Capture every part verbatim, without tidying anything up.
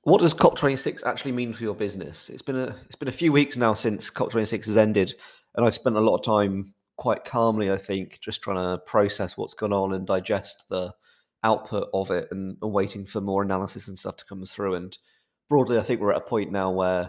What does COP twenty-six actually mean for your business? It's been a it's been a few weeks now since COP twenty-six has ended, and I've spent a lot of time quite calmly, I think, just trying to process what's gone on and digest the output of it, and, and waiting for more analysis and stuff to come through. And broadly, I think we're at a point now where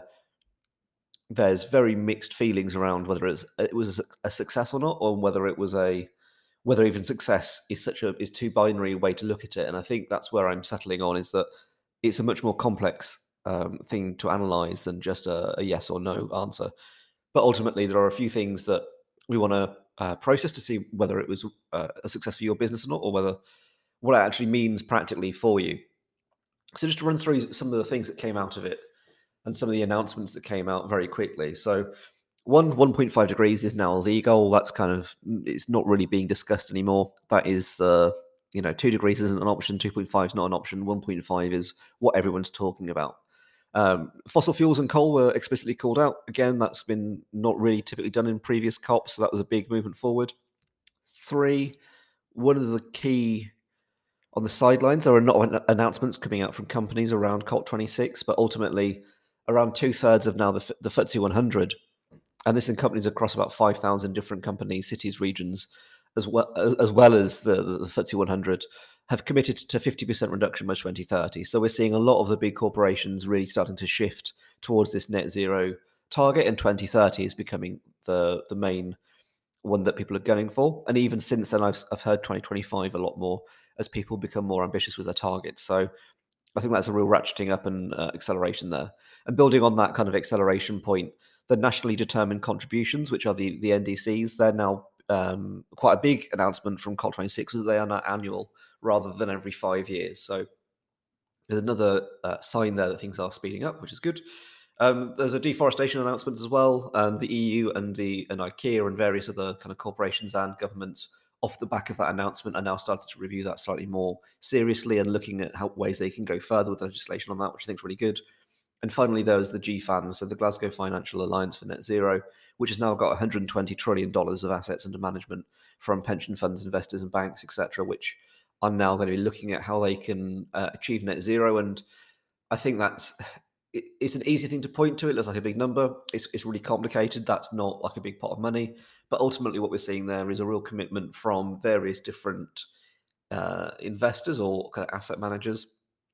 there's very mixed feelings around whether it's, it was a, a success or not, or whether it was a whether even success is such a is too binary a way to look at it. And I think that's where I'm settling on, is that it's a much more complex um, thing to analyze than just a, a yes or no answer. But ultimately, there are a few things that we want to uh, process to see whether it was uh, a success for your business or not, or whether what it actually means practically for you. So just to run through some of the things that came out of it and some of the announcements that came out very quickly. So one one point five degrees is now the goal. That's kind of it's not really being discussed anymore. That is the you know two degrees isn't an option. two point five is not an option. one point five is what everyone's talking about. Um, fossil fuels and coal were explicitly called out. Again, that's been not really typically done in previous COPs, so that was a big movement forward. Three, one of the key on the sidelines, there are not announcements coming out from companies around COP twenty-six, but ultimately around two thirds of now the, the F T S E one hundred, and this encompasses across about five thousand different companies, cities, regions, as well as, as well as the, the F T S E one hundred, have committed to fifty percent reduction by twenty thirty. So we're seeing a lot of the big corporations really starting to shift towards this net zero target, and twenty thirty is becoming the, the main one that people are going for. And even since then, I've, I've heard twenty twenty-five a lot more as people become more ambitious with their targets. So I think that's a real ratcheting up and uh, acceleration there. And building on that kind of acceleration point, the nationally determined contributions, which are the, the N D Cs, they're now um, quite a big announcement from COP twenty-six, that they are now annual rather than every five years. So there's another uh, sign there that things are speeding up, which is good. Um, there's a deforestation announcement as well. Um, the E U and the and IKEA and various other kind of corporations and governments, off the back of that announcement, are now starting to review that slightly more seriously and looking at how ways they can go further with legislation on that, which I think is really good. And finally, there's the G FANZ, so the Glasgow Financial Alliance for Net Zero, which has now got one hundred twenty trillion dollars of assets under management from pension funds, investors, and banks, et cetera, which are now going to be looking at how they can uh, achieve net zero. And I think that's it, it's an easy thing to point to. It looks like a big number. It's, it's really complicated. That's not like a big pot of money. But ultimately, what we're seeing there is a real commitment from various different uh, investors or kind of asset managers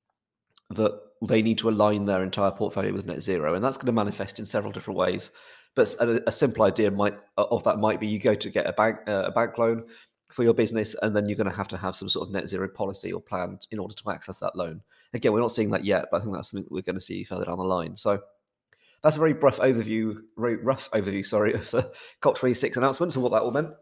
that they need to align their entire portfolio with net zero, and that's going to manifest in several different ways. But a, a simple idea might of that might be you go to get a bank uh, a bank loan for your business, and then you're going to have to have some sort of net zero policy or plan in order to access that loan. Again, we're not seeing that yet, but I think that's something that we're going to see further down the line. So that's a very rough overview, very rough overview, sorry, of the COP twenty-six announcements and what that all meant.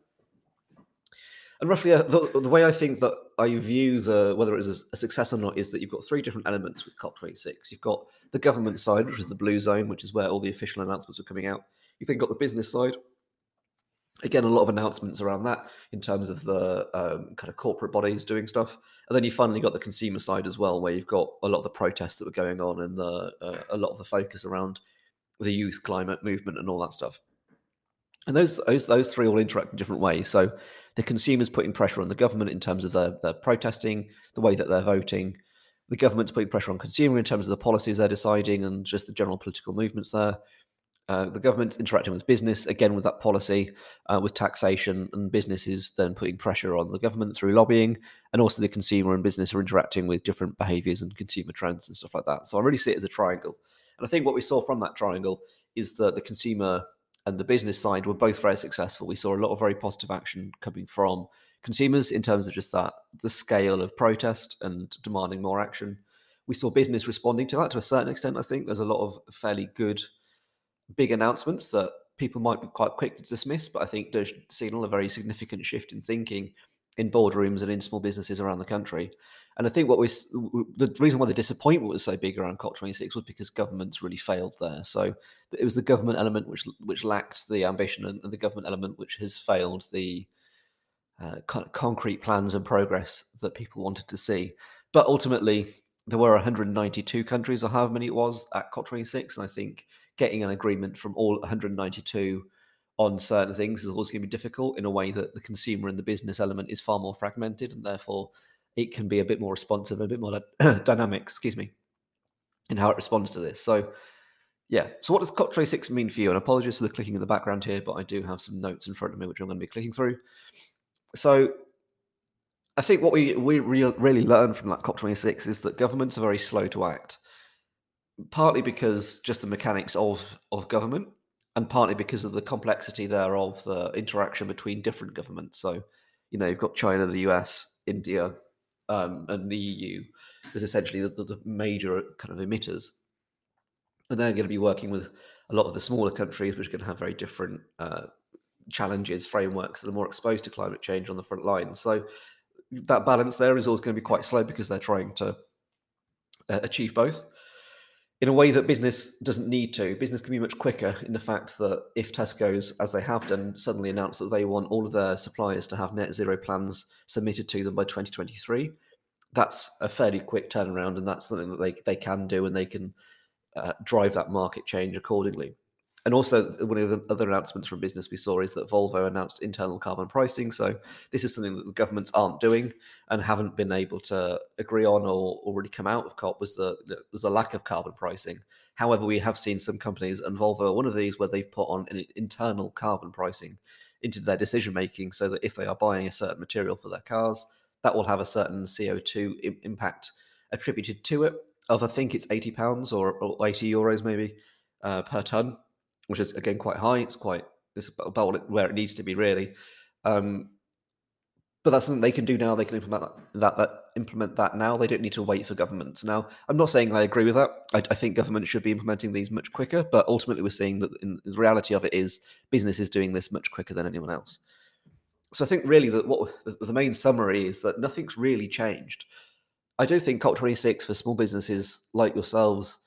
And roughly, uh, the, the way I think that I view the whether it is a success or not is that you've got three different elements with COP twenty-six. You've got the government side, which is the blue zone, which is where all the official announcements are coming out. You've then got the business side. Again, a lot of announcements around that in terms of the um, kind of corporate bodies doing stuff. And then you finally got the consumer side as well, where you've got a lot of the protests that were going on and the uh, a lot of the focus around the youth climate movement and all that stuff. And those those those three all interact in different ways. So the consumers putting pressure on the government in terms of their, their protesting, the way that they're voting. The government's putting pressure on consumer in terms of the policies they're deciding and just the general political movements there. Uh, the government's interacting with business, again with that policy, uh, with taxation, and businesses then putting pressure on the government through lobbying, and also the consumer and business are interacting with different behaviours and consumer trends and stuff like that. So I really see it as a triangle. And I think what we saw from that triangle is that the consumer and the business side were both very successful. We saw a lot of very positive action coming from consumers in terms of just that, the scale of protest and demanding more action. We saw business responding to that to a certain extent. I think there's a lot of fairly good big announcements that people might be quite quick to dismiss, but I think does signal a very significant shift in thinking in boardrooms and in small businesses around the country. And I think what was the reason why the disappointment was so big around COP twenty-six was because governments really failed there. So it was the government element which which lacked the ambition, and the government element which has failed the uh, kind of concrete plans and progress that people wanted to see. But ultimately, there were one hundred ninety-two countries, or however many it was, at COP twenty-six, and I think getting an agreement from all one hundred ninety-two on certain things is always going to be difficult, in a way that the consumer and the business element is far more fragmented, and therefore it can be a bit more responsive, a bit more dynamic, excuse me. in how it responds to this. So yeah, so what does COP twenty-six mean for you? And apologies for the clicking in the background here, but I do have some notes in front of me which I'm going to be clicking through. So I think what we we re- really learned from that COP twenty-six is that governments are very slow to act, partly because just the mechanics of of government, and partly because of the complexity there of the interaction between different governments. So, you know, you've got China, the U S, India, um, and the E U as essentially the, the, the major kind of emitters, and they're going to be working with a lot of the smaller countries, which are going to have very different uh, challenges, frameworks that are more exposed to climate change on the front line. So that balance there is always going to be quite slow because they're trying to uh, achieve both in a way that business doesn't need to. Business can be much quicker in the fact that if Tesco's, as they have done, suddenly announce that they want all of their suppliers to have net zero plans submitted to them by twenty twenty-three, that's a fairly quick turnaround, and that's something that they, they can do, and they can uh, drive that market change accordingly. And also, one of the other announcements from business we saw is that Volvo announced internal carbon pricing. So this is something that the governments aren't doing and haven't been able to agree on or already come out of COP, was the there's a lack of carbon pricing. However, we have seen some companies, and Volvo are one of these, where they've put on an internal carbon pricing into their decision making, so that if they are buying a certain material for their cars, that will have a certain C O two I- impact attributed to it. Of I think it's eighty pounds or, or eighty euros maybe uh, per ton, which is again quite high. It's quite it's about it, where it needs to be really. Um, but that's something they can do now. They can implement that, that, that implement that now. They don't need to wait for governments. Now, I'm not saying I agree with that. I, I think government should be implementing these much quicker. But ultimately, we're seeing that in, the reality of it is business is doing this much quicker than anyone else. So I think really that what the main summary is that nothing's really changed. I do think COP twenty-six for small businesses like yourselves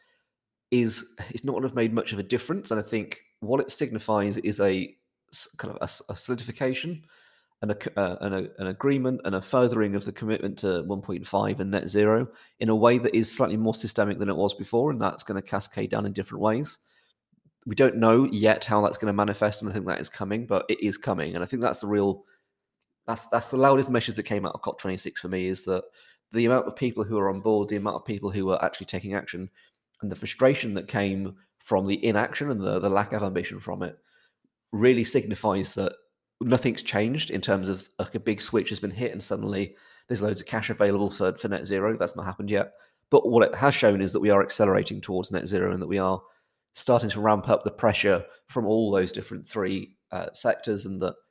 is it's not going to have made much of a difference. And I think what it signifies is a kind of a, a solidification and a, uh, an, a, an agreement and a furthering of the commitment to one point five and net zero in a way that is slightly more systemic than it was before, and that's going to cascade down in different ways. We don't know yet how that's going to manifest, and I think that is coming, but it is coming, and I think that's the real that's that's the loudest message that came out of COP twenty-six for me, is that the amount of people who are on board, the amount of people who are actually taking action, and the frustration that came from the inaction and the, the lack of ambition from it really signifies that nothing's changed in terms of like a big switch has been hit and suddenly there's loads of cash available for, for net zero. That's not happened yet. But what it has shown is that we are accelerating towards net zero, and that we are starting to ramp up the pressure from all those different three uh, sectors, and that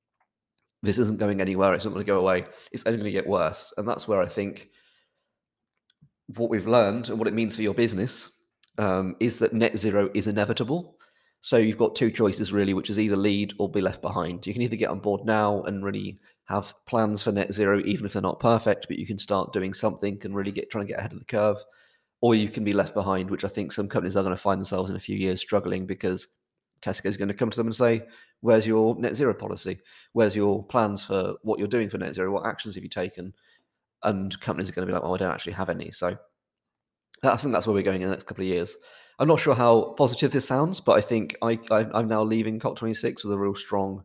this isn't going anywhere. It's not going to go away. It's only going to get worse. And that's where I think what we've learned and what it means for your business um, is that net zero is inevitable. So you've got two choices really, which is either lead or be left behind. You can either get on board now and really have plans for net zero, even if they're not perfect, but you can start doing something and really get trying to get ahead of the curve, or you can be left behind, which I think some companies are going to find themselves in a few years struggling, because Tesco is going to come to them and say, where's your net zero policy? Where's your plans for what you're doing for net zero? What actions have you taken? And companies are going to be like, well, I don't actually have any. So I think that's where we're going in the next couple of years. I'm not sure how positive this sounds, but I think I, I, I'm now leaving COP twenty-six with a real strong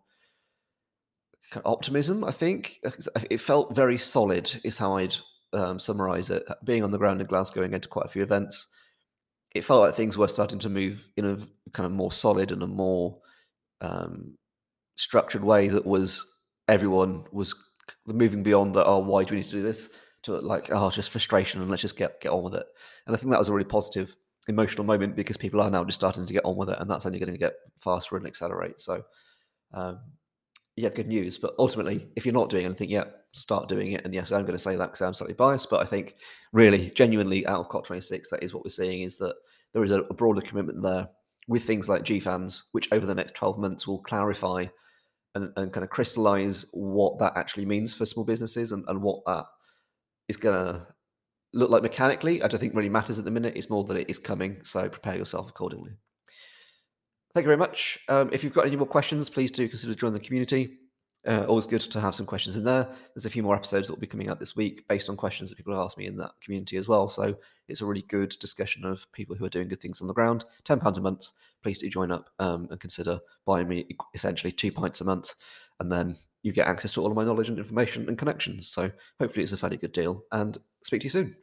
optimism. I think it felt very solid, is how I'd um, summarize it. Being on the ground in Glasgow and going to quite a few events, it felt like things were starting to move in a kind of more solid and a more um, structured way, that was everyone was moving beyond the, oh, why do we need to do this, to like, oh, just frustration and let's just get get on with it. And I think that was a really positive emotional moment, because people are now just starting to get on with it, and that's only going to get faster and accelerate. So um, yeah, good news. But ultimately, if you're not doing anything yet, start doing it. And yes, I'm going to say that because I'm slightly biased, but I think really, genuinely, out of COP twenty-six, that is what we're seeing, is that there is a, a broader commitment there with things like G FANZ, which over the next twelve months will clarify and, and kind of crystallize what that actually means for small businesses, and, and what that is going to look like mechanically. I don't think really matters at the minute. It's more that it is coming. So prepare yourself accordingly. Thank you very much. Um, if you've got any more questions, please do consider joining the community. Uh, always good to have some questions in there. There's a few more episodes that will be coming out this week based on questions that people have asked me in that community as well. So it's a really good discussion of people who are doing good things on the ground. ten pounds a month. Please do join up um, and consider buying me essentially two pints a month. And then you get access to all of my knowledge and information and connections. So hopefully it's a fairly good deal, and speak to you soon.